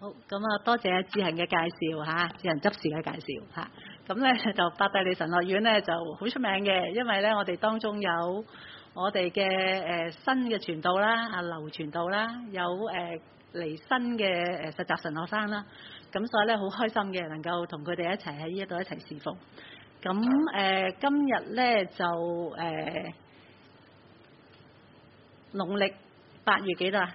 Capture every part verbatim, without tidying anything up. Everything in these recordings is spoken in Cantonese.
好，咁啊，多謝志恒嘅介紹嚇，志恒執事嘅介紹嚇。咁咧就伯大利神學院咧就好出名嘅，因為咧我哋當中有我哋嘅誒新嘅傳道啦，阿劉傳道啦，有誒嚟新嘅誒實習神學生啦。咁所以咧好開心嘅，能夠同佢哋一齊喺呢一度一齊侍奉。咁誒、呃、今日咧就誒、呃、農曆八月幾多啊？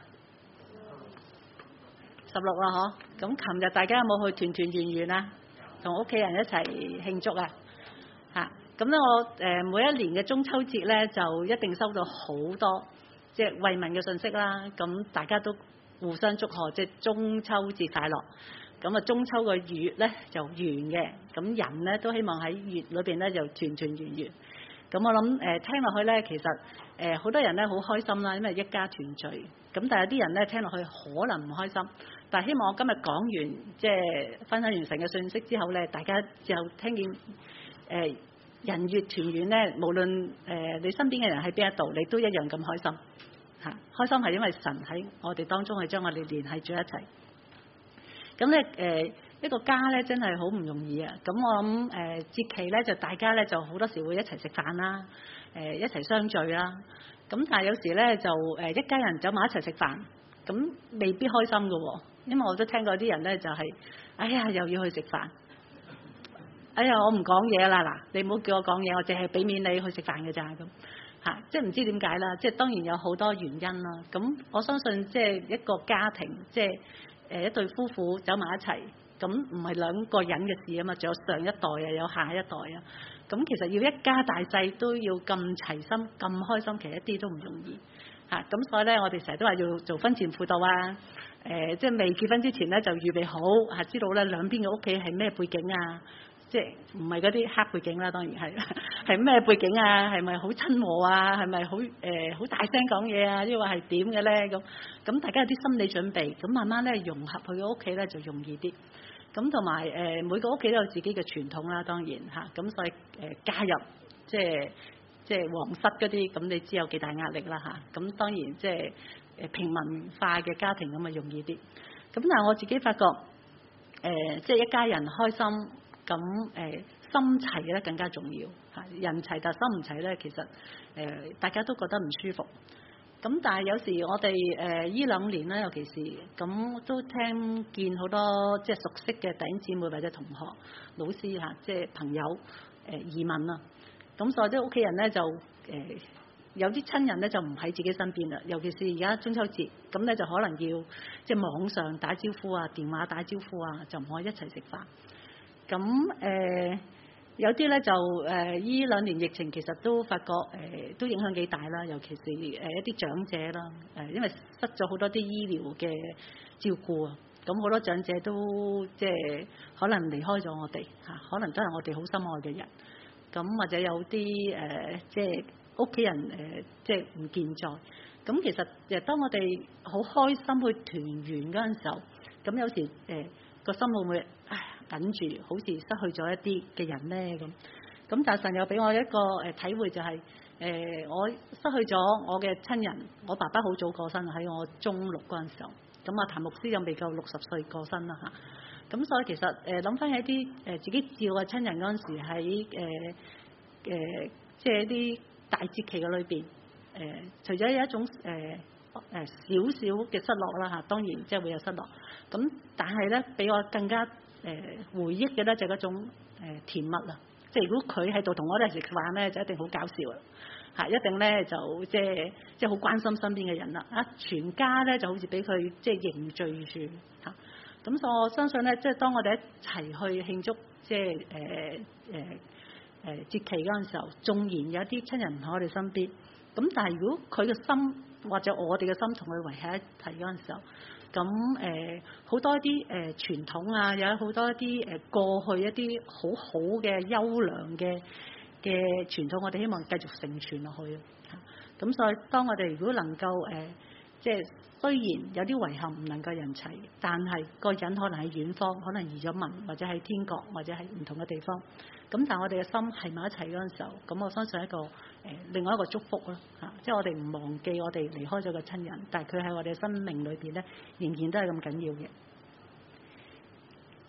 十六啦嗬，咁琴日大家有冇去團團圓圓啊？同屋企人一齊慶祝啊？嚇，咁咧我誒、呃、每一年嘅中秋節咧，就一定收到好多即係慰問嘅信息啦。咁大家都互相祝賀，即係中秋節快樂。咁啊，中秋個月咧就圓嘅，咁人咧都希望喺月裏邊咧就團團圓圓。咁我諗誒、呃、聽落去咧，其實誒好、呃、多人咧好開心啦，因為一家團聚。咁但係有啲人咧聽落去可能唔開心。但係希望我今日講完即係分享完成嘅信息之後咧，大家就聽見誒、呃、人月團圓咧，無論誒、呃、你身邊嘅人喺邊一度，你都一樣咁開心嚇、啊。開心係因為神喺我哋當中係將我哋聯繫住一齊。咁咧誒一個家咧真係好唔容易啊！咁我諗誒、呃、節期咧就大家咧就好多時會一齊食飯啦，誒、呃、一齊相聚啦。咁但係有時咧就誒、呃、一家人走埋一齊食飯，咁未必開心㗎喎。因為我都聽過啲人咧就係、是，哎呀又要去食飯，哎呀我唔講嘢啦嗱，你唔好叫我講嘢，我淨係俾面你去食飯嘅咋咁嚇，即係唔知點解啦，即係當然有好多原因啦。咁我相信即係一個家庭，即係誒一對夫婦走埋一齊，咁唔係兩個人嘅事啊嘛，仲有上一代啊，有下一代啊。咁其實要一家大細都要咁齊心、咁開心，其實一啲都唔容易嚇。咁所以咧，我哋成日都話要做婚前輔導啊。誒、呃，即係未結婚之前咧，就預備好嚇，知道咧兩邊嘅屋企係咩背景啊？即係唔係嗰啲黑背景啦，當然係係咩背景啊？係咪好親和啊？係咪好誒好大聲講嘢啊？抑或係點嘅咧？咁咁大家有啲心理準備，咁慢慢咧融合佢嘅屋企咧就容易啲。咁同埋誒每個屋企都有自己嘅傳統啦，當然嚇。咁、啊、所以誒、呃、加入即係即係皇室嗰啲，咁你知有幾大壓力啦嚇。咁、啊、當然即係。誒平民化嘅家庭咁啊容易啲，咁但係我自己發覺，誒、呃、即係一家人開心，咁誒、呃、心齊咧更加重要嚇。人齊但心唔齊咧，其實誒、呃、大家都覺得唔舒服。咁但係有時我哋誒依兩年咧，尤其是咁都聽見好多即係熟悉嘅弟兄姊妹或者同學、老師嚇，即係朋友誒、呃、移民啊，咁所以啲屋企人咧就誒。呃有啲親人咧就唔喺自己身邊啦，尤其是而家中秋節，咁咧就可能要即係網上打招呼啊、電話打招呼啊，就唔可以一齊食飯。咁誒、呃、有啲咧就誒依兩年疫情其實都發覺誒、呃、都影響幾大啦，尤其是誒一啲長者啦，誒、呃、因為失咗好多啲醫療嘅照顧啊，咁好多長者都即係可能離開咗我哋嚇，可能都係我哋好心愛嘅人，咁或者有啲誒、呃、即係。屋企人誒、呃、即係唔健在，咁其實誒當我哋好開心去團圓嗰陣時候，咁有時誒個、呃、心會唔會唉緊住，好似失去咗一啲嘅人咧咁。咁但係神又俾我一個誒、呃、體會就係、是、誒、呃、我失去咗我嘅親人，我爸爸好早過身喺我中六嗰陣時候，咁啊譚牧師又未夠六十歲過身啦嚇。咁所以其實誒諗翻起一啲誒、呃、自己照嘅親人嗰陣時喺誒誒即係一啲。大節期嘅裏邊，誒、呃、除咗有一種誒誒少少嘅失落啦嚇，當然即係會有失落。咁但係咧，俾我更加誒、呃、回憶嘅咧就係嗰種誒、呃、甜蜜啦。即係如果佢喺度同我哋食飯咧，就一定好搞笑啦嚇，一定咧就即係即係好關心身邊嘅人啦。啊，全家咧就好似俾佢即係凝聚住嚇。咁、啊、所以我相信咧，即係當我哋一齊去慶祝，即係誒誒。呃呃誒節期嗰陣時候，縱然有啲親人唔喺我哋身邊，咁但係如果佢嘅心或者我哋嘅心同佢圍喺一齊嗰陣時候，咁誒好多一啲誒、呃、傳統啊，有好多一啲誒、呃、過去一啲好好嘅優良嘅嘅傳統，我哋希望繼續承傳落去。咁所以當我哋如果能夠誒、呃，即係雖然有啲遺憾唔能夠人齊，但係個人可能喺遠方，可能移咗民，或者喺天國，或者喺唔同嘅地方。咁但係我哋嘅心係埋一齊嗰陣時候，咁我相信一個誒、呃、另外一個祝福啦嚇，即係我哋唔忘記我哋離開咗個親人，但係佢喺我哋嘅生命裏邊咧，仍然都係咁緊要嘅。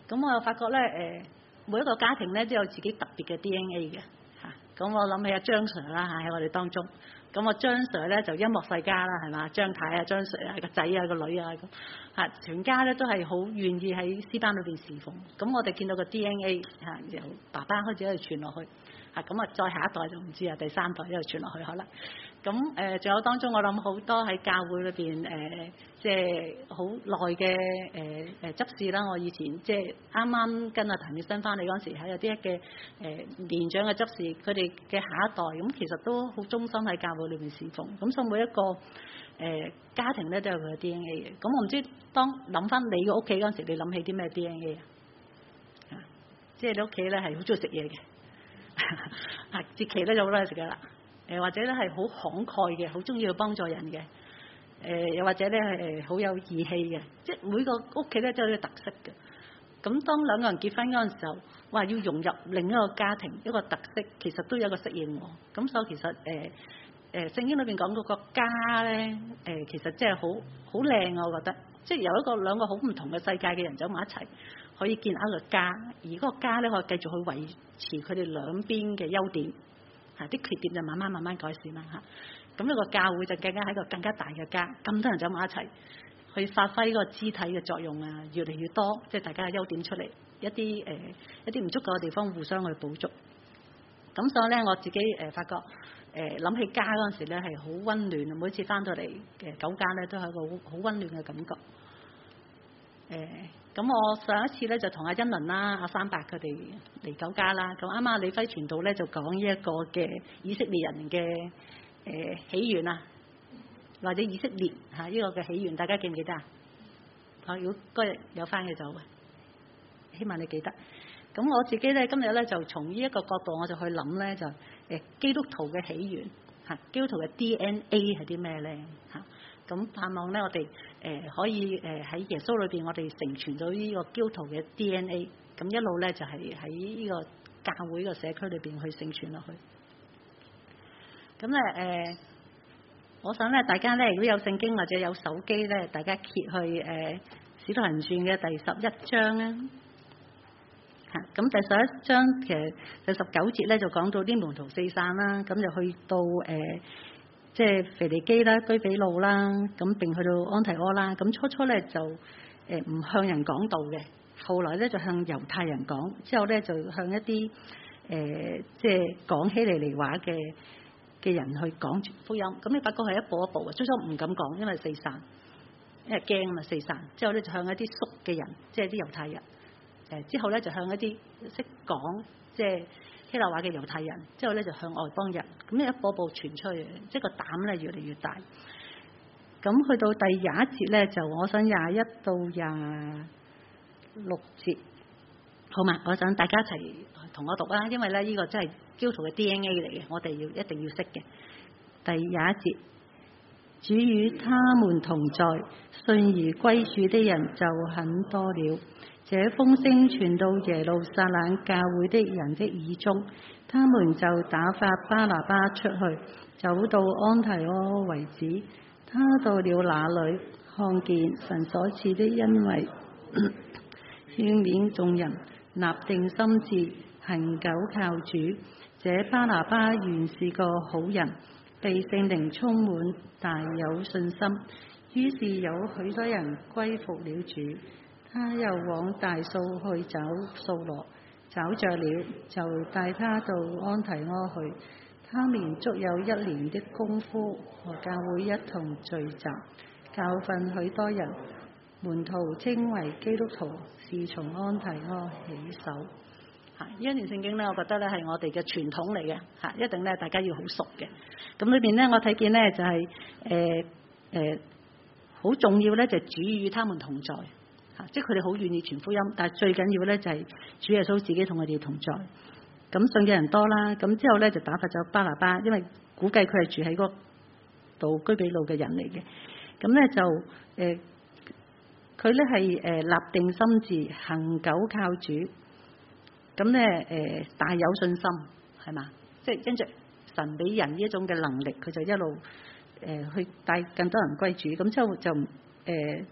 咁我又發覺咧誒、呃，每一個家庭咧都有自己特別嘅 D N A 嘅嚇。咁、啊、我諗起阿張 Sir 啦嚇喺我哋當中。咁我張 Sir 咧就音樂世家啦係嘛，張太啊、張 Sir 啊個仔啊個女啊咁嚇，全家咧都係好願意喺詩班裏邊侍奉。咁我哋見到個 D N A 嚇、啊、由爸爸開始喺度傳落去嚇，咁啊再下一代就唔知啊，第三代喺度傳落去可能。咁誒仲有當中我諗好多喺教會裏邊誒，即係好耐嘅誒誒執事啦。我以前即係啱啱跟阿譚月新翻嚟嗰陣時，係有啲嘅誒年長嘅執事，佢哋嘅下一代咁其實都好忠心喺教會裏邊侍奉。咁所以每一個誒、呃、家庭咧都有佢嘅 D N A 嘅。咁我唔知當諗翻你嘅屋企嗰陣時，你諗起啲咩 D N A 啊？即係你屋企咧係好中意食嘢嘅，啊節期咧就好多嘢食噶啦。誒或者咧係好慷慨嘅，好中意去幫助人嘅。誒、呃、又或者咧係誒好有義氣嘅，即係每個屋企咧都有啲特色嘅。咁當兩個人結婚嗰陣時候，話要融入另一個家庭一個特色，其實都有一個適應喎。咁所以其實誒誒聖經裏邊講嗰個家咧，誒、呃、其實即係好好靚啊！我覺得，即係由一個兩個好唔同嘅世界嘅人走埋一齊，可以建立一個家，而嗰個家咧可以繼續去維持佢哋兩邊嘅優點。嚇啲缺點就慢慢慢慢改善啦嚇，咁一個教會就更加喺一個更加大嘅家，咁多人走埋一齊，去發揮呢個肢體嘅作用啊，越嚟越多，即係大家嘅優點出嚟，一啲誒、呃、一啲唔足夠嘅地方互相去補足。咁所以咧，我自己誒、呃、發覺誒諗、呃、起家嗰陣時咧係好温暖啊！每次翻到嚟嘅九間咧都係一個好温暖嘅感覺。誒、呃，咁我上一次咧就同阿欣倫啦、阿三伯佢哋嚟九家啦。咁啱啱李輝傳道咧就講呢一個嘅以色列人嘅誒、呃、起源啊，或者以色列嚇呢、這個嘅起源，大家記唔記得啊？啊，如果嗰日有翻嘅就，希望你記得。咁我自己咧今日咧就從呢一個角度，我就去諗咧就誒、呃、基督徒嘅起源嚇，基督徒嘅 D N A 係啲咩咧嚇？咁盼望咧，我哋誒、呃、可以誒喺、呃、耶穌裏邊，我哋承傳到呢個基督徒嘅 D N A，咁一路咧就係喺呢個教會個社區裏邊去承傳落去。咁咧誒，我想咧大家咧如果有聖經或者有手機咧，大家揭去誒《使徒行傳》嘅第十一章啊。嚇，咁第十一章其實第十九節咧就講到啲門徒四散啦，咁就去到誒。呃即係腓尼基啦、居比路啦，咁並去到安提阿啦。咁初初咧就誒唔向人講道嘅，後來咧就向猶太人講，之後咧就向一啲誒、呃、即係講希利尼話嘅嘅人去講福音。咁你發覺係一步一步嘅，初初唔敢講，因為四散，因為驚啊嘛四散。之後咧就向一啲熟嘅人，即係啲猶太人。誒之後咧就向一啲識講即係希臘話嘅猶太人，之後咧就向外邦人，咁一步一步傳出去，即係個膽咧越嚟越大。咁去到第廿一節咧，就我想廿一到廿六節，好嘛？我想大家一齊同我讀啦，因為咧呢個真係基督徒嘅 D N A 嚟嘅，我哋要一定要識嘅。第廿一節，主與他們同在，信而歸主的人就很多了。這風聲傳到耶路撒冷教會的人的耳中，他們就打發巴拿巴出去，走到安提阿為止。他到了那裏，看見神所賜的恩惠，勸勉眾人立定心志，恒久靠主。這巴拿巴原是個好人，被聖靈充滿，大有信心。於是有許多人歸服了主。他又往大數去找掃羅，找着了，就帶他到安提阿去。他們足有一年的功夫，和教會一同聚集，教訓許多人。門徒稱為基督徒，是從安提阿起手。嚇，呢一段聖經咧，我覺得咧係我哋嘅傳統嚟嘅，嚇，一定咧大家要好熟嘅。咁裏邊咧，我睇見咧就係誒誒好重要咧，就係主與他們同在。即係佢哋好願意傳福音，但係最緊要咧就係主耶穌自己同佢哋同在。咁信嘅人多啦，咁之後咧就打發咗巴拿巴，因為估計佢係住喺嗰度居比路嘅人嚟嘅。咁咧就誒，佢咧係誒立定心志，恒久靠主。咁咧誒大有信心，係嘛？即係跟住神俾人呢一種嘅能力，佢就一路誒、呃、去帶更多人歸主。咁之後就誒。呃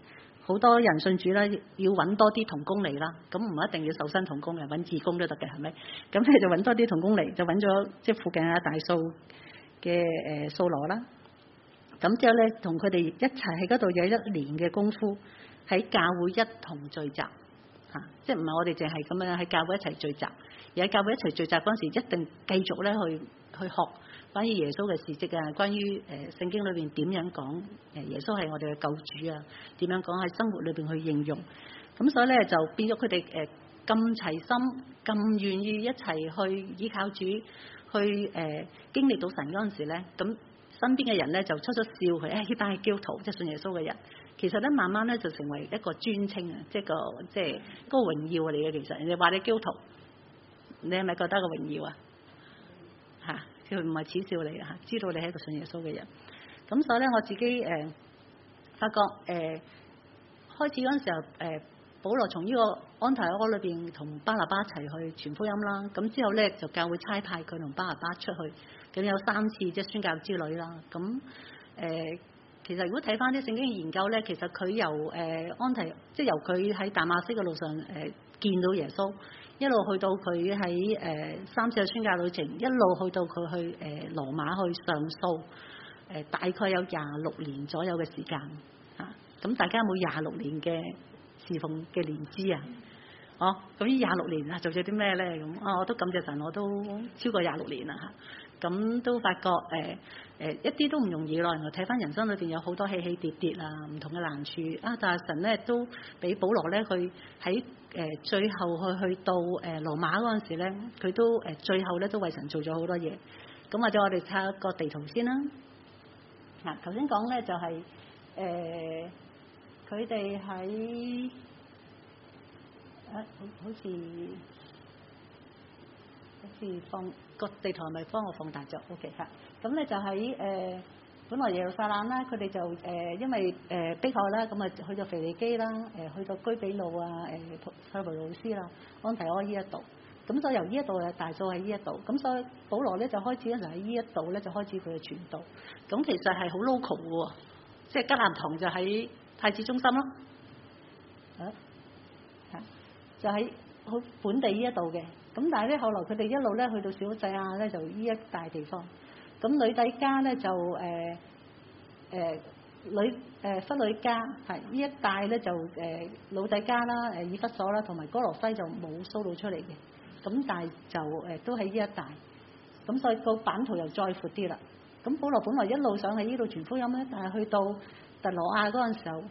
好多人信主啦，要揾多啲同工嚟啦，咁唔一定要受薪同工嘅，揾義工都得嘅，係咪？咁你就揾多啲同工嚟，就揾咗即係附近啊大數嘅誒掃羅啦。咁之後咧，同佢哋一齊喺嗰度有一年嘅功夫，喺教會一同聚集嚇、啊，即係唔係我哋淨係咁樣喺教會一齊聚集，而喺教會一齊聚集嗰陣時，一定繼續咧去去學關於耶穌嘅事蹟啊，關於誒、呃、聖經裏邊點樣講誒耶穌係我哋嘅救主啊，點樣講喺生活裏邊去應用。咁所以咧就變咗佢哋誒咁齊心，咁願意一齊去依靠主，去誒、呃、經歷到神嗰陣時咧，咁。身邊嘅人咧就出咗笑佢，誒呢班係基督徒，即係信耶穌嘅人。其實咧慢慢咧就成為一個尊稱啊，即係個即係嗰個榮耀嚟嘅。其實人哋話你基督徒，你係咪覺得個榮耀啊？嚇，佢唔係恥笑你啊，知道你係一個信耶穌嘅人。咁所以咧我自己誒、呃、發覺誒、呃、開始嗰陣時候誒、呃，保羅從呢個安提阿裏邊同巴拿巴一齊去傳福音啦。咁之後咧就教會差派佢同巴拿巴出去。咁有三次即係宣教之旅啦。咁誒、呃，其實如果睇翻啲聖經研究咧，其實佢由誒、呃、安提，即係由佢喺大馬色嘅路上誒、呃、見到耶穌，一路去到佢喺誒三次嘅宣教旅程，一路去到佢去誒、呃、羅馬去上訴，誒、呃、大概有廿六年左右嘅時間嚇。咁、啊、大家有冇廿六年嘅侍奉嘅年資啊？哦，咁呢廿六年啊，做咗啲咩咧？咁啊，我都感謝神，我都超過廿六年啦嚇。咁都發覺誒誒、呃呃、一啲都唔容易咯。原來睇翻人生裏邊有好多起起跌跌啊，唔同嘅難處啊。但係神咧都俾保羅咧，佢喺誒最後去去到誒、呃、羅馬嗰陣時咧，佢都誒、呃、最後咧都為神做咗好多嘢。咁或者我哋睇下個地圖先啦。嗱、啊，頭先講咧就係誒佢哋喺啊好好似。好似放個地圖係咪幫我放大咗 ？OK 嚇，咁咧就喺誒、呃、本來耶路撒冷啦，佢哋就誒、呃、因為誒迫害啦，咁啊去到腓尼基啦，誒、呃、去到居比路啊，誒塞浦路斯啦，安提阿呢一度，咁所以由呢一度誒大數喺呢一度，咁所以保羅咧就開始咧就喺呢一度咧就開始佢嘅傳道，咁其實係好 local 嘅喎，即係吉蘭堂就喺太子中心咯，啊嚇，就喺好本地呢一度嘅。咁但係咧，後來佢哋一路咧去到小細亞咧，就呢一大地方。咁女底加咧就誒誒、呃呃、女誒弗女加係呢一帶咧就誒老底加啦、誒以弗所啦，同埋哥羅西就冇蘇到出嚟嘅。咁但係就誒、呃、都喺呢一帶。咁所以個版圖又再闊啲啦。咁保羅本來一路想喺呢度傳福音咧，但係去到特羅亞嗰陣時候。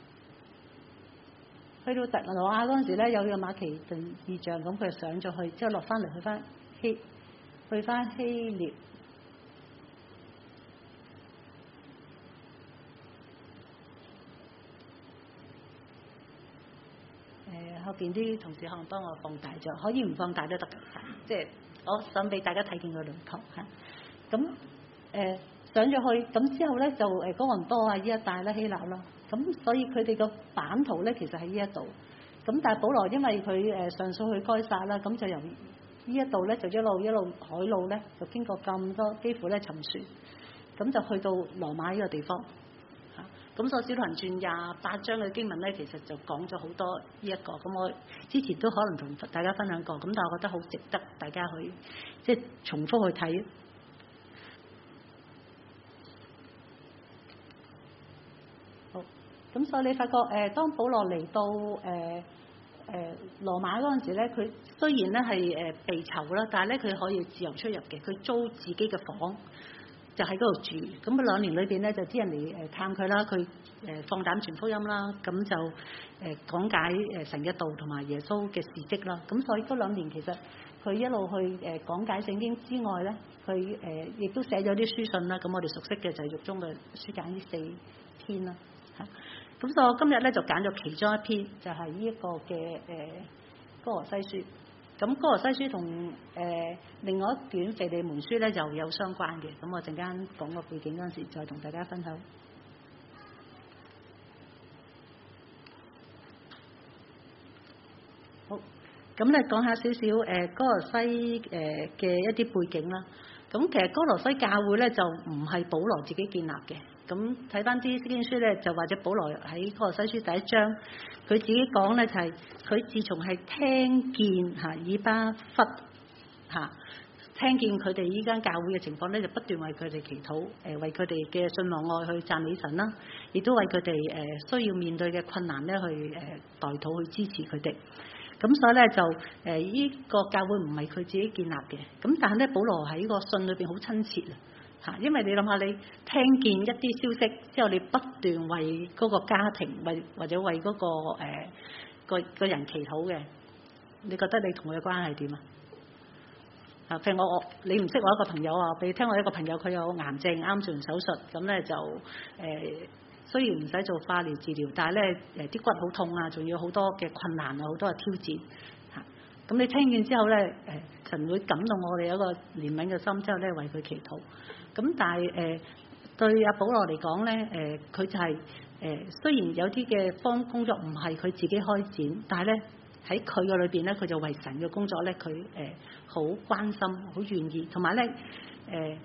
去到特羅亞嗰陣時咧，有個馬其頓異象，咁佢就上咗去，之後落翻嚟去翻希去翻希臘。誒、呃、後邊啲同事可能幫我放大咗，可以唔放大都得㗎，即係我想俾大家睇見個輪廓嚇。咁誒、呃、上咗去，咁之後咧就誒哥倫多啊呢一帶咧希臘啦。咁所以佢哋個版圖咧其實喺呢一度，咁但係保羅因為佢誒上訴去該撒啦，咁就由呢一度咧就一路一路海路咧就經過咁多幾乎咧沉船，咁就去到羅馬呢個地方嚇。咁所以《使徒行傳》廿八章嘅經文咧，其實就講咗好多呢、這、一個。咁我之前都可能同大家分享過，咁但係我覺得好值得大家去即係重複去睇。咁所以你發覺誒、呃，當保羅嚟到誒誒、呃、羅馬嗰陣時咧，佢雖然咧係誒被囚啦，但係咧佢可以自由出入嘅。佢租自己嘅房，就喺嗰度住。咁佢兩年裏邊咧，就啲人嚟誒探佢啦，佢誒、呃、放膽傳福音啦，咁就誒、呃、講解誒神嘅道同埋耶穌嘅事蹟啦。咁所以嗰兩年其實佢一路去誒、呃、講解聖經之外咧，佢誒亦都寫咗啲書信啦。咁我哋熟悉嘅就係獄中嘅書簡呢四篇啦嚇。咁所以我今日咧就揀咗其中一篇，就係呢一個嘅誒哥羅西書。咁哥羅西書同誒、呃、另外一卷腓利門書咧又有相關嘅。咁我陣間講個背景嗰陣時，再同大家分享。好，咁咧講下少少誒哥羅西誒嘅一啲背景啦。咁其實哥羅西教會咧就唔係保羅自己建立嘅。 咁睇翻啲聖經書咧，就或者保羅喺哥羅西書第一章，佢自己講咧就係、是、佢自從係聽見嚇以巴弗嚇。聽見佢哋依間教會嘅情況咧，就不斷為佢哋祈禱，誒為佢哋嘅信望愛去讚美神啦，亦都為佢哋誒需要面對嘅困難咧去誒代禱去支持佢哋。咁所以咧就誒依個教會唔係佢自己建立嘅，咁但係咧保羅喺個信裏邊好親切啊嚇，因為你諗下你聽見一啲消息之後，你不斷為嗰個家庭為或者為嗰、那個誒、呃、個個人祈禱嘅，你覺得你同佢嘅關係點啊？啊，譬如我我你唔識我一個朋友啊，譬如聽我一個朋友佢有癌症啱做完手術，咁咧就誒、呃、雖然唔使做化療治療，但係咧誒啲骨好痛啊，仲要好多嘅困難啊，好多嘅挑戰嚇。咁、啊、你聽見之後咧誒，神會感動我哋有一個憐憫嘅心之後咧為佢祈禱。咁但係誒、呃、對阿保羅嚟講咧誒，佢、呃、就係、是、誒、呃、雖然有啲嘅方工作唔係佢自己開展，但係咧。喺佢嘅裏邊咧，佢就為神嘅工作咧，佢誒好關心、好願意，同埋咧誒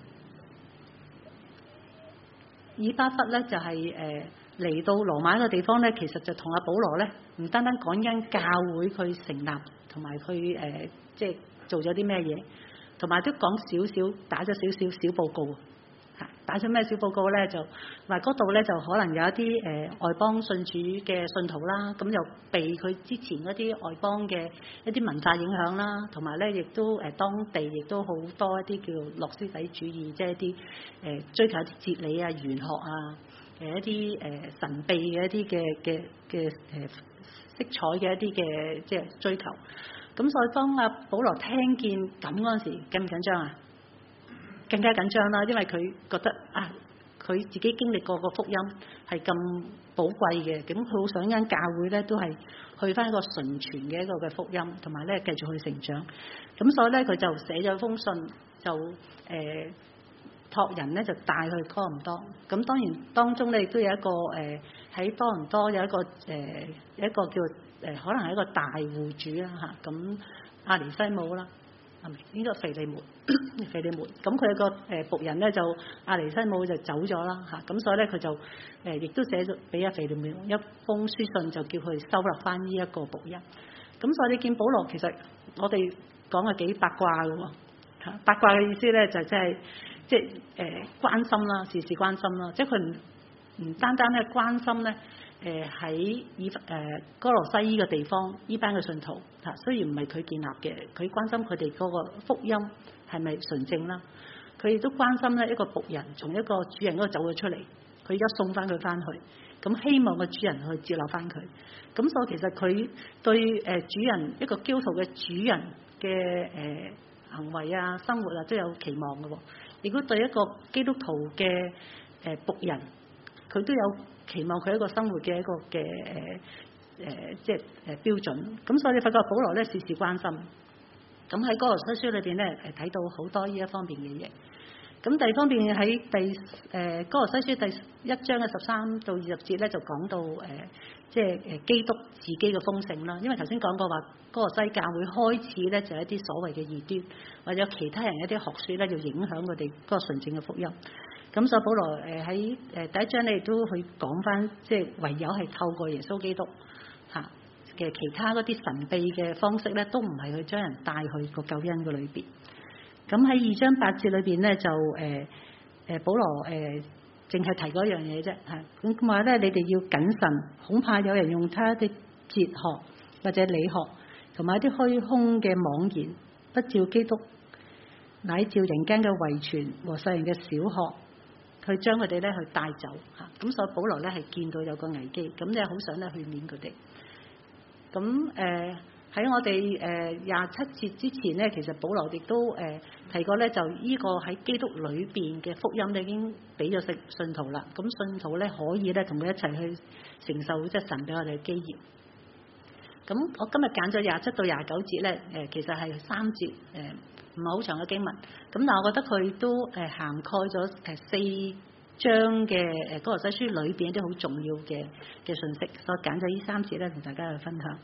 以巴弗咧就係誒嚟到羅馬嘅地方咧，其實就同阿保羅咧唔單單講緊教會佢成立，同埋佢誒即係做咗啲咩嘢，同埋都講少少打咗少少小報告。打咗咩小報告咧？就話嗰度咧就可能有一啲誒、呃、外邦信主嘅信徒啦，咁又被佢之前嗰啲外邦嘅一啲文化影響啦，同埋咧亦都誒、呃、當地亦都好多一啲叫諾斯底主義，即係一啲誒、呃、追求一啲哲理啊、玄學啊，誒、呃、一啲誒、呃、神秘嘅一啲嘅嘅嘅誒色彩嘅一啲嘅即係追求。咁所以當阿保羅聽見咁嗰陣時，緊唔緊張啊？更加緊張啦，因為佢覺得啊，佢自己經歷過個福音係咁寶貴嘅，咁佢好想間教會咧都係去返一個純全嘅一個嘅福音，同埋咧繼續去成長。咁所以咧佢就寫咗封信，就誒、呃、託人咧就帶去哥林多。咁當然當中咧亦都有一個誒喺、呃、多倫多有一個誒、呃、一個叫誒、呃、可能係一個大戶主啦嚇，咁阿尼西姆啦。係咪呢個腓利門？腓利門咁佢個誒僕人咧就阿尼西姆就走咗啦嚇，咁所以咧佢就誒亦都寫咗俾阿腓利門一封書信，就叫佢收納翻呢一個僕人。咁所以你見保羅其實我哋講係幾八卦嘅喎嚇，八卦嘅意思咧就即係即係誒關心啦，事事關心啦，即係佢唔唔單單咧關心咧。誒喺以誒哥羅西依個地方，依班嘅信徒嚇，雖然唔係佢建立嘅，佢關心佢哋嗰個福音係咪純正啦。佢亦都關心咧一個僕人從一個主人嗰度走咗出嚟，佢而家送翻佢翻去，咁希望個主人去接納翻佢。咁所以其實佢對誒主人一個基督徒嘅主人嘅誒行為啊、生活啊都有期望嘅喎。如果對一個基督徒嘅誒僕人，佢都有期望佢一個生活嘅一個嘅誒誒即係誒標準，咁所以你發覺保羅咧事事關心，咁喺哥羅西書裏邊咧誒睇到好多呢一方面嘅嘢。咁第二方面喺第誒哥羅西書第一章嘅十三到二十節咧就講到誒即係誒基督自己嘅豐盛啦。因為頭先講過話哥羅西教會開始咧就係一啲所謂嘅異端，或者有其他人一啲學説咧要影響佢哋嗰個純正嘅福音。咁所以保羅誒喺誒第一章咧亦都去講翻，即係唯有係透過耶穌基督嚇嘅其他嗰啲神秘嘅方式咧，都唔係去將人帶去個救恩嘅裏邊。咁喺二章八節裏邊咧就誒誒、呃、保羅誒淨係提嗰樣嘢啫嚇。咁話咧你哋要謹慎，恐怕有人用他的哲學或者理學同埋一啲虛空嘅妄言，不照基督，乃照人間嘅遺傳和世人嘅小學。去將佢哋咧去帶走嚇，咁所以保羅咧係見到有個危機，咁咧好想咧去免佢哋。咁誒喺我哋誒廿七節之前咧，其實保羅亦都誒、呃、提過咧，就呢個喺基督裏邊嘅福音咧已經俾咗信信徒啦。咁信徒咧可以咧同佢一齊去承受即係神俾我哋嘅基業。咁我今日揀咗廿七到廿九節咧，誒、呃、其實係三節誒唔係好長嘅經文，咁但係我覺得佢都誒涵蓋咗誒四章嘅誒哥羅西書裏邊一啲好重要嘅嘅信息，所以揀咗呢三節咧同大家去分享。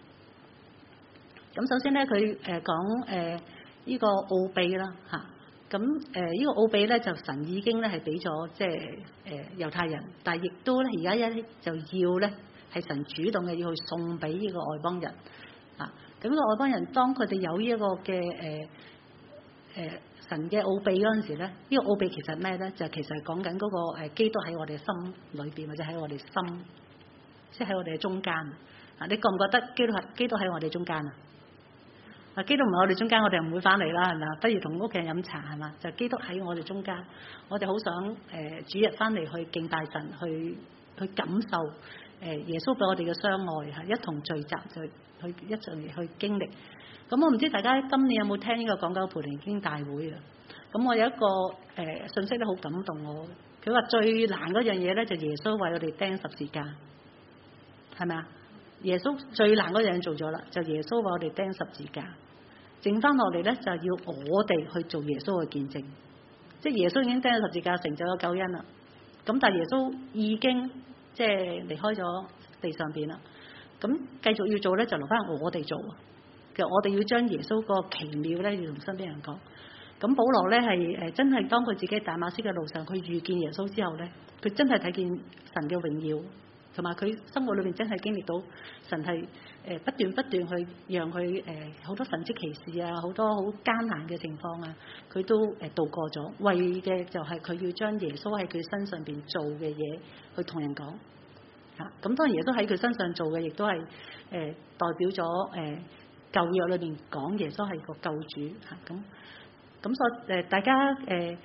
咁首先咧佢誒講誒呢個奧秘啦嚇， 咁誒呢個奧秘咧就神已經咧係俾咗即係誒猶太人，但係亦都咧而家一就要咧係神主動嘅要去送俾呢個外邦人啊。咁個外邦人當佢哋有呢一個嘅誒誒神嘅奧秘嗰陣時咧，呢、這個奧秘其實咩咧？就其實係講緊嗰個誒基督喺我哋心裏邊，或者喺我哋心，即係喺我哋嘅中間啊！你覺唔覺得基督係基督喺我哋中間啊？啊！基督唔係我哋中間，我哋唔會翻嚟啦，係咪啊？不如同屋企人飲茶係嘛？就基督喺我哋中間，我哋好想誒、呃、主日翻嚟去敬拜神，去去感受誒、呃、耶穌俾我哋嘅相愛嚇，一同聚集就去一齊去經歷。咁我唔知大家今年有冇聽呢個港九培靈經大會啊？咁我有一個誒、呃、信息咧，好感動我。佢話最難嗰樣嘢咧，就耶穌為我哋釘十字架，係咪啊？耶穌最難嗰樣做咗啦，就耶穌為我哋釘十字架，剩翻落嚟咧就要我哋去做耶穌嘅見證，即係耶穌已經釘咗十字架，成就咗救恩啦。咁但係耶穌已經即係離開咗地上邊啦，咁繼續要做咧就留翻我哋做。其實我哋要將耶穌個奇妙咧要同身邊人講。咁保羅咧係誒真係當佢自己大馬色嘅路上，佢遇見耶穌之後咧，佢真係睇見神嘅榮耀。同埋佢生活裏邊真係經歷到神係誒不斷不斷去讓佢誒好多神蹟奇事啊，好多好艱難嘅情況啊，佢都誒度過咗。為嘅就係佢要將耶穌喺佢身上邊做嘅嘢去同人講嚇。咁當然耶穌喺佢身上做嘅，亦都係誒代表咗誒舊約裏邊講耶穌係個救主嚇。咁咁所以誒大家誒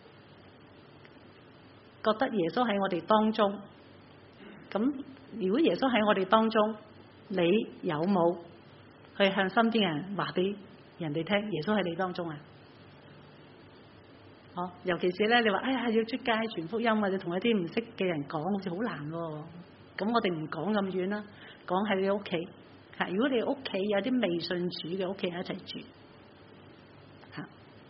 覺得耶穌喺我哋當中。咁如果耶穌喺我哋當中，你有冇去向身邊人話俾人哋聽耶穌喺你當中啊？哦，尤其是咧，你話哎呀要出街傳福音或者同一啲唔識嘅人講，好似好難喎。咁我哋唔講咁遠啦，講喺你屋企嚇。如果你屋企有啲未信主嘅屋企人一齊住嚇，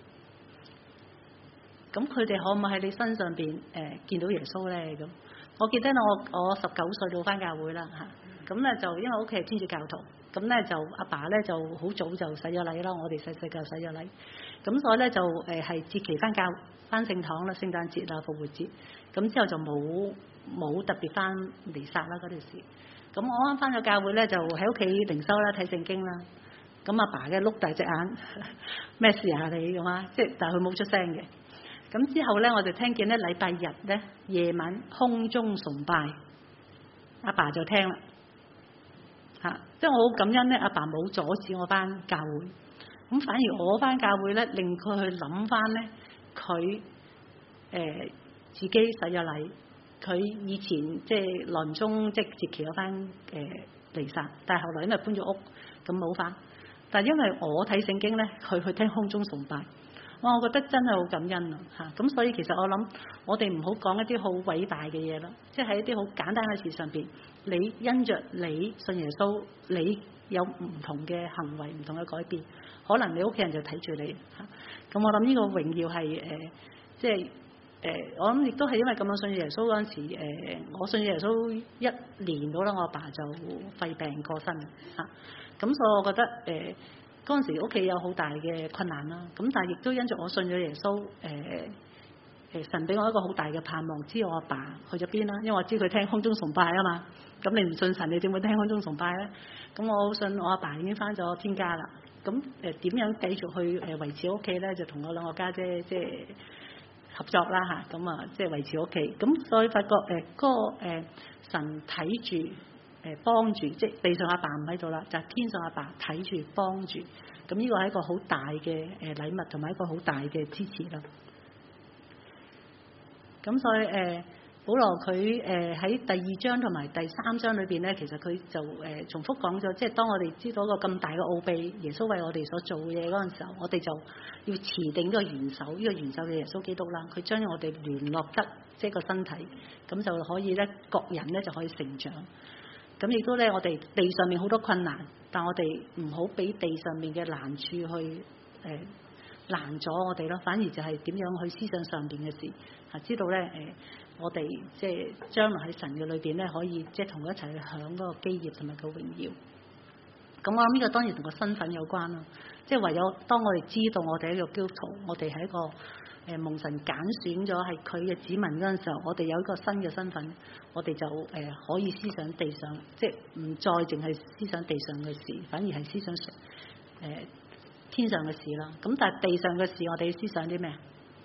咁佢哋可唔可以喺你身上邊誒、呃、見到耶穌咧？咁？我記得我我十九歲到返教會啦嚇，咁咧就因為屋企係天主教徒，咁咧就阿爸咧就好早就洗咗禮啦，我哋細細個洗咗禮，咁所以咧就誒係節期返教返聖堂啦，聖誕節啊復活節，咁之後就冇冇特別返彌撒啦嗰陣時，咁我啱返咗教會咧就喺屋企靈修啦睇聖經啦，咁阿爸嘅碌大隻眼咩事啊你咁啊，即係但係佢冇出聲嘅。咁之後咧，我就聽見咧禮拜日咧夜晚空中崇拜，阿爸就聽啦嚇，即係我好感恩咧，阿爸冇阻止我返教會，咁反而我返教會咧，令佢去諗返咧，佢誒自己洗咗禮，佢以前即係內中即係節期有返誒彌撒，但係後來因為搬咗屋，咁冇返，但係因為我睇聖經咧，佢去聽空中崇拜。我覺得真係好感恩啊！嚇，咁所以其實我諗，我哋唔好講一啲好偉大嘅嘢咯，即係喺一啲好簡單嘅事上邊，你因着你信耶穌，你有唔同嘅行為、唔同嘅改變，可能你屋企人就睇住你嚇。咁我諗呢個榮耀係誒、呃，即係誒、呃，我諗亦都係因為咁樣信耶穌嗰陣時，誒、呃，我信耶穌一年到啦，我阿爸就肺病過身嚇。咁所以我覺得誒。呃嗰陣時屋企有好大嘅困難啦，咁但係亦都因着我信咗耶穌，誒、呃、誒神俾我一個好大嘅盼望，知我阿爸，爸去咗邊啦，因為我知佢聽空中崇拜啊嘛，咁你唔信神，你點會聽空中崇拜咧？咁我好信我阿爸，爸已經返咗天家啦，咁誒點樣繼續去誒維持屋企咧？就同我兩個家姐即係合作啦嚇，咁啊即係維持屋企，咁所以發覺誒嗰、呃那個誒、呃、神睇住。誒幫住，即係地上阿爸唔喺度啦，就係、天上阿爸睇住幫住，咁呢個係一個好大嘅誒禮物，同埋一個好大嘅支持啦。咁所以誒、呃，保羅佢誒喺第二章同埋第三章裏邊咧，其實佢就誒、呃、重複講咗，即係當我哋知道一個咁大嘅奧秘，耶穌為我哋所做嘅嘢嗰陣時候，我哋就要持定呢個元首，呢、這個元首嘅耶穌基督啦，佢將我哋聯絡得即係個身體，咁就可以咧，各人咧就可以成長。咁亦都咧，我哋地上面好多困難，但我哋唔好俾地上面嘅難處去誒、呃、難咗我哋咯，反而就係點樣去思想上邊嘅事，嚇知道咧誒、呃，我哋即係將來喺神嘅裏邊咧，可以即係同佢一齊去享嗰個基業同埋個榮耀。 咁我諗呢個當然同個身份有關啦。即係唯有當我哋知道我哋係一個基督徒，我哋係一個誒、呃、蒙神揀選咗係佢嘅子民嗰陣時候，我哋有一個新嘅身份，我哋就誒、呃、可以思想地上，即係唔再淨係思想地上嘅事，反而係思想誒、呃、天上嘅事啦。咁但係地上嘅事，我哋思想啲咩？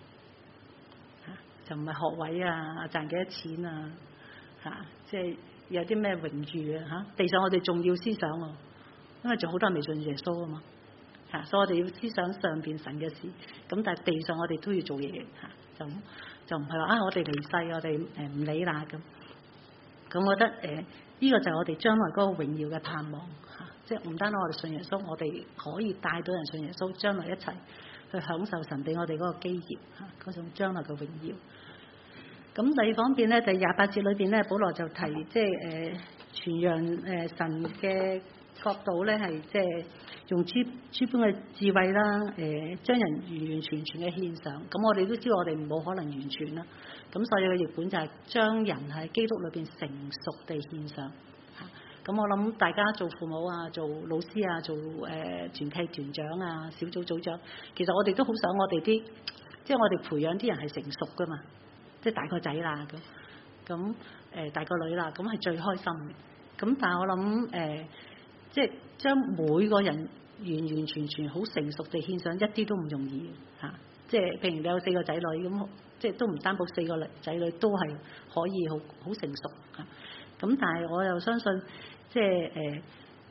就唔係學位啊，賺幾多錢啊，嚇、啊，即係有啲咩榮譽啊嚇。地上我哋仲要思想喎、啊，因為仲好多人未信耶穌啊嘛。嚇，所以我哋要思想上邊神嘅事，咁但係地上我哋都要做嘢嚇，就就唔係話啊我哋離世我哋誒唔理啦咁，咁我覺得誒呢個就係我哋將來嗰個榮耀嘅盼望嚇，即係唔單單我哋信耶穌，我哋可以帶到人信耶穌，將來一齊去享受神俾我哋嗰個基業嚇，嗰種將來嘅榮耀。咁第二方面咧，第廿八節裏邊咧，保羅就提即係誒傳揚誒神嘅角度咧，係即係用諸諸般嘅智慧啦，誒、呃、將人完完全全嘅獻上。咁我哋都知道我哋冇可能完全啦。咁所以嘅譯本就係將人喺基督裏邊成熟地獻上。嚇，咁我諗大家做父母啊，做老師啊，做誒、呃、團契團長啊，小組組長，其實我哋都好想我哋啲，即係我哋培養啲人係成熟噶嘛，即係大個仔啦咁，咁誒大個女啦，咁係最開心嘅。咁但係我諗誒。呃即係將每個人完完全全好成熟地獻上，一啲都唔容易嚇、啊。即係譬如你有四個仔女咁，即係都唔擔保四個仔女都係可以好好成熟嚇。咁、啊、但係我又相信，即係誒、呃、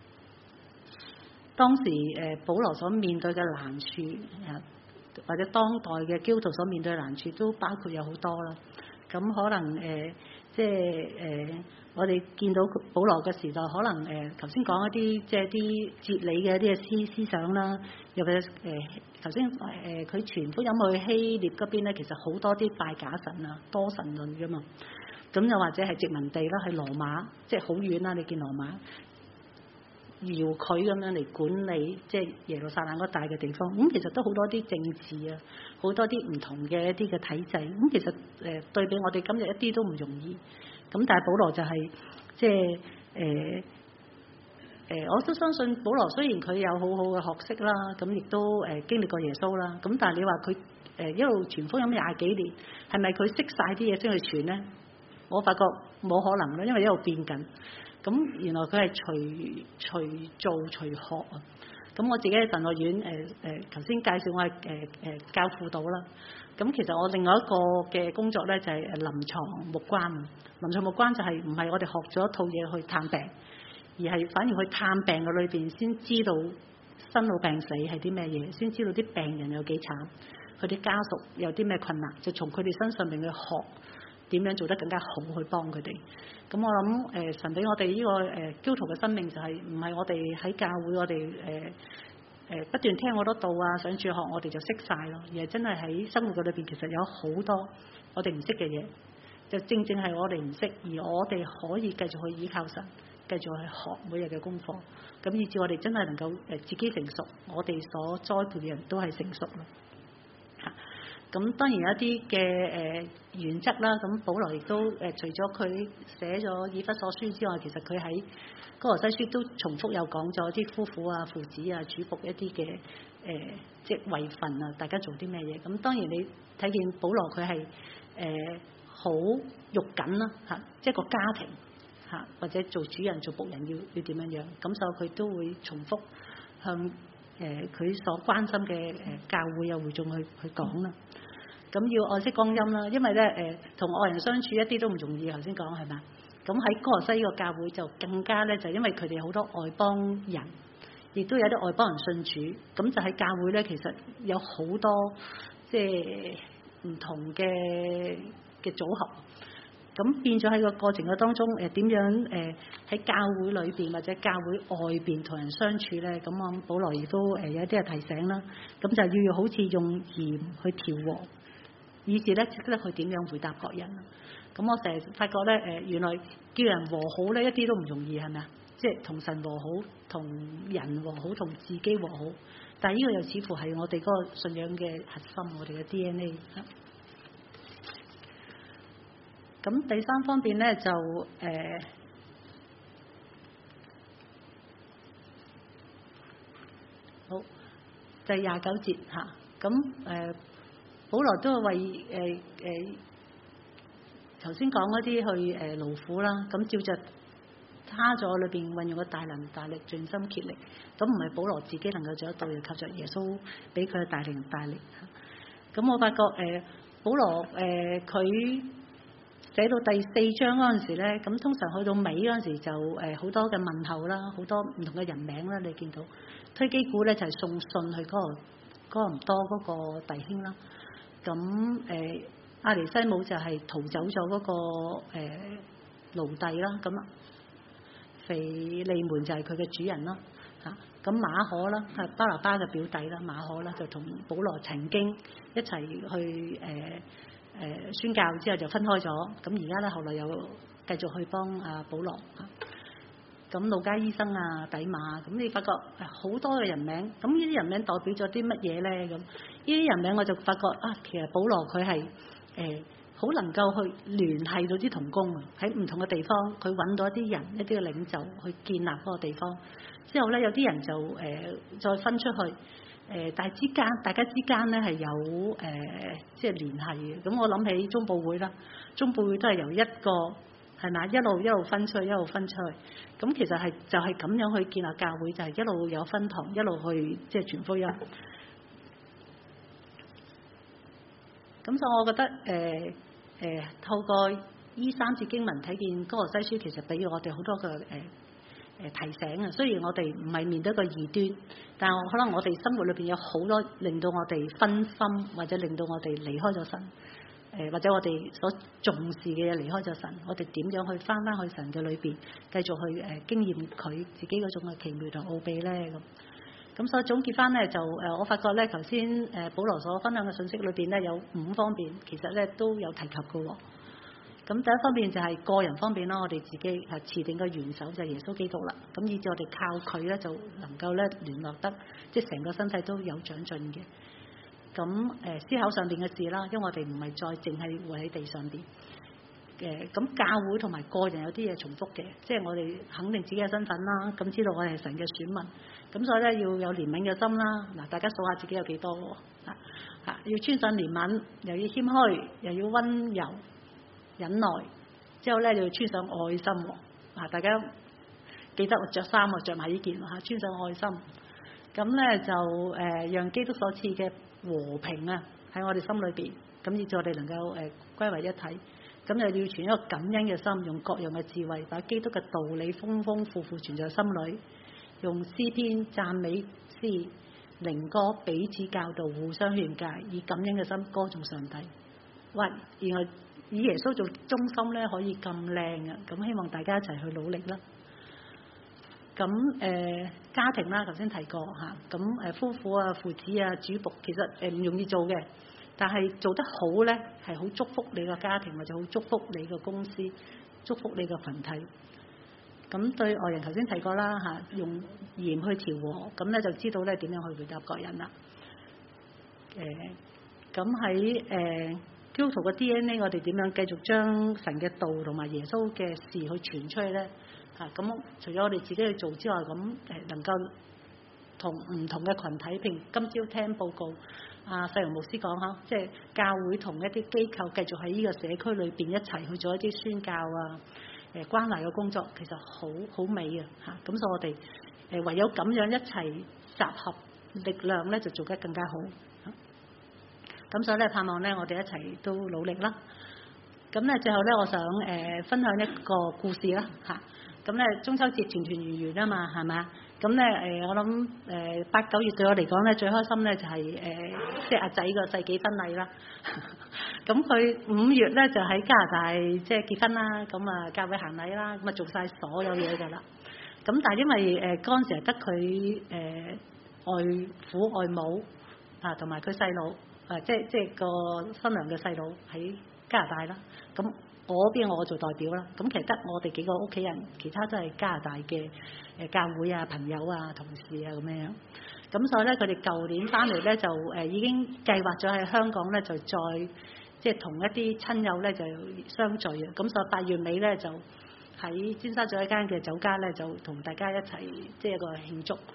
當時誒、呃、保羅所面對嘅難處啊，或者當代嘅基督徒所面對嘅難處都包括有好多啦。咁可能誒、呃，即係誒、呃，我哋見到保羅嘅時代，可能誒頭先講一啲即係啲哲理嘅一啲嘅思思想啦，又或者誒頭先誒佢傳福音去希臘嗰邊咧，其實好多啲拜假神啊，多神論㗎嘛。咁又或者係殖民地啦，喺羅馬，即係好遠啦，你見羅馬。遙距咁樣嚟管理，即係耶路撒冷嗰大嘅地方，咁其實都好多啲政治啊，好多啲唔同嘅一啲嘅體制，咁其實誒對比我哋今日一啲都唔容易。咁但係保羅就係即係誒誒，我都相信保羅雖然佢有好好嘅學識啦，咁亦都誒經歷過耶穌啦，咁但係你話佢誒一路傳福音廿幾年，係咪佢識晒啲嘢先去傳咧？我發覺冇可能啦，因為一路變緊。咁原來佢係隨隨做隨學啊！咁我自己喺神學院誒誒頭先介紹我係誒誒教輔導啦。咁其實我另外一個嘅工作咧就係誒臨床牧關。臨床牧關就係唔係我哋學咗一套嘢去探病，而係反而去探病嘅裏邊先知道生老病死係啲咩嘢，先知道啲病人有幾慘，佢啲家屬有啲咩困難，就從佢哋身上面去學點樣做得更加好去幫佢哋。咁我諗誒、呃、神俾我哋呢、這個誒、呃、基督徒嘅生命就係唔係我哋喺教會我哋誒誒不斷聽好多道啊，上住學我哋就識晒咯，而係真係喺生活嘅裏邊其實有好多我哋唔識嘅嘢，就正正係我哋唔識，而我哋可以繼續去依靠神，繼續去學每日嘅功課，咁以至我哋真係能夠誒自己成熟，我哋所栽培嘅人都係成熟咯。嚇！咁當然有一啲嘅誒原則啦，咁保羅亦都誒、呃、除咗佢寫咗以弗所書之外，其實佢喺哥羅西書都重複有講咗啲夫婦啊、父子啊、主僕一啲嘅誒即係位份啊，大家做啲咩嘢？咁當然你睇見保羅佢係誒好肉緊啦嚇，即係個家庭嚇，或者做主人做僕人要要點樣樣，咁所以佢都會重複向誒佢、呃、所關心嘅誒教會啊會眾去去講啦。咁要愛惜光陰啦，因為咧誒同外人相處一啲都唔容易，頭先講係嘛？咁喺哥羅西呢個教會就更加咧，就因為佢哋好多外邦人，亦都有啲外邦人信主，咁就喺教會咧，其實有好多即係唔同嘅嘅組合，咁變咗喺個過程嘅當中誒點樣誒喺教會裏邊或者教會外邊同人相處咧？咁我保羅亦都誒有一啲嘅提醒啦，咁就要好似用鹽去調和。以至咧，識得佢點樣回答各人。咁我成日發覺咧，誒原來叫人和好咧，一啲都唔容易，係咪啊？即係同神和好，同人和好，同自己和好。但係呢個又似乎係我哋嗰個信仰嘅核心，我哋嘅 D N A。咁第三方面咧，就誒誒、 好，就係廿九節嚇。咁誒，保羅都係為誒誒頭先講嗰啲去誒勞苦啦。咁照着他咗裏邊運用嘅大能大力，盡心竭力。咁唔係保羅自己能夠做得到，要靠着耶穌俾佢嘅大能大力。咁我發覺誒，保羅誒佢寫到第四章嗰陣時咧，咁通常去到尾嗰陣時就誒好多嘅問候啦，好多唔同嘅人名啦，你見到推基古咧就係送信去嗰個哥林多嗰個弟兄啦。咁誒阿尼西姆就係逃走咗嗰個誒奴隸啦。咁腓利門就係佢嘅主人啦。嚇，咁馬可啦，係巴拿巴嘅表弟啦，馬可啦就同保羅曾經一齊去誒。呃誒、呃、宣教之後就分開咗，咁而家咧後來又繼續去幫阿保羅嚇，咁路加醫生啊、底馬，咁你發覺好多嘅人名，咁呢啲人名代表咗啲乜嘢咧？咁呢啲人名我就發覺啊，其實保羅佢係誒好能夠去聯繫到啲同工啊，喺唔同嘅地方佢揾到一啲人、一啲嘅領袖去建立嗰個地方，之後咧有啲人就誒、呃、再分出去。誒，但係之間，大家之間咧係有誒、呃，即係聯繫嘅。咁我諗起中保會啦，中保會都係由一個係咪一路一路分出去，一路分出去。咁其實係就係咁樣去建立教會，就係、是、一路有分堂，一路去即係傳福音。咁所以我覺得誒誒、呃呃，透過依三節經文睇見歌羅西書，其實俾我哋好多嘅誒。呃誒提醒啊！雖然我哋唔係面對一個異端，但係可能我哋生活裏邊有好多令到我哋分心，或者令到我哋離開咗神。誒或者我哋所重視嘅嘢離開咗神，我哋點樣去翻翻去神嘅裏邊，繼續去誒經驗佢自己嗰種嘅奇妙同奧秘咧咁。咁所以總結翻咧就誒，我發覺咧頭先誒保羅所分享嘅信息裏邊咧有五方面，其實咧都有提及嘅喎。咁第一方面就係個人方面啦，我哋自己係持定個元首就係耶穌基督啦。咁以至我哋靠佢咧，就能夠咧聯絡得，即係成個身體都有長進嘅。咁誒、呃、思考上邊嘅事啦，因為我哋唔係再淨係活喺地上邊嘅。咁、呃、教會同埋個人有啲嘢重複嘅，即係我哋肯定自己嘅身份啦。咁知道我哋係神嘅選民，咁所以咧要有憐憫嘅心啦。嗱，大家數下自己有幾多喎？啊啊，要穿上憐憫，又要謙虛，又要溫柔。忍耐之後咧，就要穿上愛心喎。啊，大家記得我着衫啊，着埋呢件嚇，穿上愛心。咁咧就誒、呃，讓基督所賜嘅和平啊，喺我哋心裏邊，咁以至我哋能夠誒、呃、歸為一體。咁又要存一個感恩嘅心，用各樣嘅智慧，把基督嘅道理豐豐富富存在心裏，用詩篇、讚美詩、靈歌彼此教導，互相勸戒，以感恩嘅心歌頌上帝。喂，原來以耶穌做中心咧，可以咁靚啊！咁希望大家一齊去努力啦。咁誒、呃、家庭啦，頭先提過嚇。咁誒夫婦啊、父子啊、主僕，其實誒唔容易做嘅，但係做得好咧，係好祝福你個家庭，或者好祝福你個公司，祝福你個羣體。咁對外人頭先提過啦嚇，用鹽去調和，咁咧就知道咧點樣去回答各人啦。誒咁喺誒基督徒嘅 D N A， 我哋點樣繼續將神嘅道同埋耶穌嘅事去傳出去咧？嚇、啊、咁除咗我哋自己去做之外，咁誒能夠同唔同嘅群體，譬如今朝聽報告，阿世榮牧師講嚇，即係教會同一啲機構繼續喺呢個社區裏邊一齊去做一啲宣教啊、誒關懷嘅工作，其實好好美嘅嚇。咁、啊、所以我哋誒唯有咁樣一齊集合力量咧，就做得更加好。咁所以咧，盼望咧，我哋一齊都努力啦。咁咧，最後咧，我想誒、呃、分享一個故事啦，嚇。咁咧，中秋節團團圓圓啊嘛，係咪啊？咁咧誒，我諗誒八九月對我嚟講咧，最開心咧就係、是、誒、呃，即係阿仔個世紀婚禮啦。咁佢五月咧就喺加拿大即係結婚啦，咁啊教會行禮啦，咁啊做晒所有嘢㗎啦。咁但係因為誒嗰陣時係得佢誒外父外母啊，同埋佢細佬。誒、啊、即係即係個新娘嘅細佬喺加拿大啦，咁我邊我做代表啦，咁其實得我哋幾個屋企人，其他都係加拿大嘅誒教會啊、朋友啊、同事啊咁樣，咁所以咧佢哋舊年翻嚟咧就誒、呃、已經計劃咗喺香港咧就再即係同一啲親友咧就相聚啊，咁所以八月尾咧就喺尖沙咀一間嘅酒家咧就同大家一齊即係一個慶祝。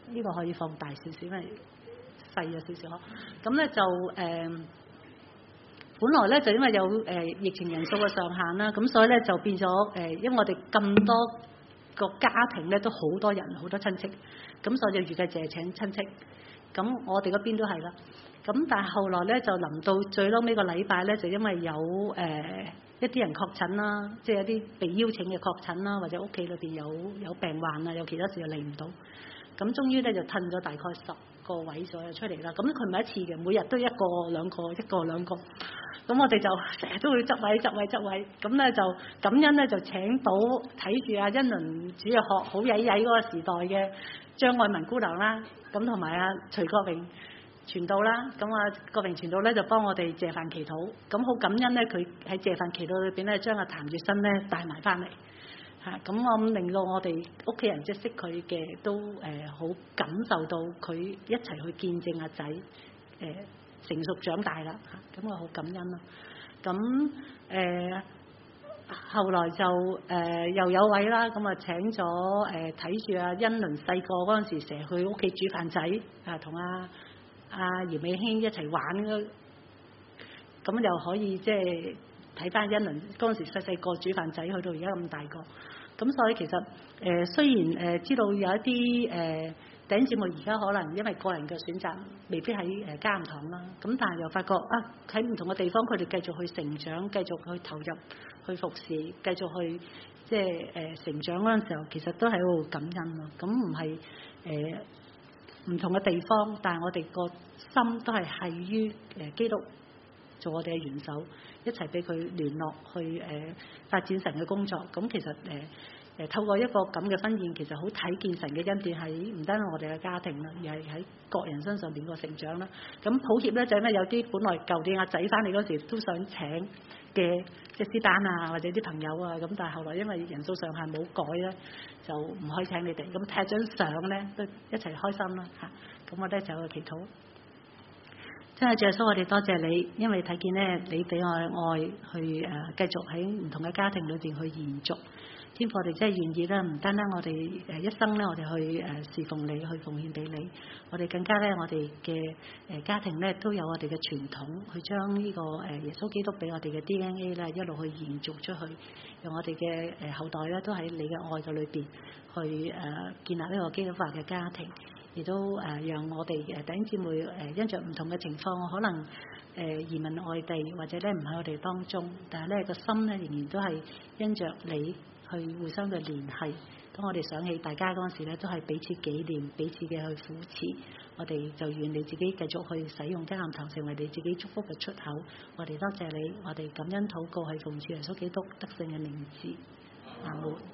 呢個可以放大少少，因為細咗少少。咁咧就誒、呃，本來咧就因為有誒、呃、疫情人數嘅上限啦，咁所以咧就變咗誒、呃，因為我哋咁多個家庭咧都好多人，好多親戚，咁所以就預計淨係請親戚。咁我哋嗰邊都係啦。咁但係後來咧就臨到最撈尾個禮拜咧，就因為有誒、呃、一啲人確診啦，即係一啲被邀請嘅確診啦，或者屋企裏邊有有病患啊，有其他事就嚟唔到。咁終於咧就褪咗大概十個位左右出嚟啦。咁佢唔係一次嘅，每日都一個兩個，一個兩個。咁我哋就成日都會執位執位執位。咁咧就感恩咧就請到睇住阿恩倫主日學好曳曳嗰個時代嘅張愛文姑娘啦，咁同埋阿徐國榮傳道啦。咁啊國榮傳道咧就幫我哋謝飯祈禱。咁好感恩咧，佢喺謝飯祈禱裏邊咧將阿譚月新咧帶埋翻嚟。嚇，咁我諗令到我哋屋企人即係識佢嘅都誒好、呃、感受到佢一齊去見證阿仔誒成熟長大啦嚇，咁我好感恩咯。咁誒、呃、後來就誒、呃、又有位啦，咁啊請咗誒睇住阿恩倫細個嗰陣時成日去屋企煮飯仔啊，同阿阿姚美卿一齊玩嗰，咁又可以即係睇翻恩倫嗰陣時細細個煮飯仔，去到而家咁大個。咁所以其實誒、呃、雖然誒、呃、知道有一啲誒弟兄姊妹而家可能因為個人嘅選擇未必喺誒家堂啦，咁但係又發覺啊喺唔同嘅地方佢哋繼續去成長，繼續去投入去服侍，繼續去即係誒成長嗰陣時候，其實都喺度感恩咯。咁唔係誒唔同嘅地方，但係我哋個心都係繫於誒基督做我哋嘅元首，一齊俾佢聯絡去誒、呃、發展神嘅工作。咁其實誒誒、呃、透過一個咁嘅婚宴，其實好睇見神嘅恩典喺唔單係我哋嘅家庭啦，而係喺各人身上邊個成長啦。咁抱歉咧，就係因為有啲本來舊年阿仔翻嚟嗰時都想請嘅即係師丹啊，或者啲朋友啊，咁但係後來因為人數上限冇改咧，就唔可以請你哋。咁睇下張相咧，都一齊開心啦嚇。咁我哋就有個祈禱。真係主耶穌，我哋多謝你，因為睇見咧，你俾我嘅愛去誒、呃、繼續喺唔同嘅家庭裏邊去延續。天父，我哋真係願意啦，唔單單我哋誒一生咧，我哋去誒侍奉你，去奉獻俾你。我哋更加咧，我哋嘅誒家庭咧都有我哋嘅傳統，去將呢個誒耶穌基督俾我哋嘅 D N A 咧一路去延續出去，讓我哋嘅誒後代咧都喺你嘅愛嘅裏邊去誒、呃、建立呢個基督化嘅家庭。亦都誒讓我哋誒弟兄姊妹誒因着唔同嘅情況，可能誒移民外地或者咧唔喺我哋當中，但係咧個心咧仍然都係因着你去互相嘅聯繫。當我哋想起大家嗰陣時咧，都係彼此紀念、彼此嘅去扶持。我哋就願你自己繼續去使用迦南堂成為你自己祝福嘅出口。我哋多謝你，我哋感恩禱告係奉主耶穌基督得勝嘅名字。阿門。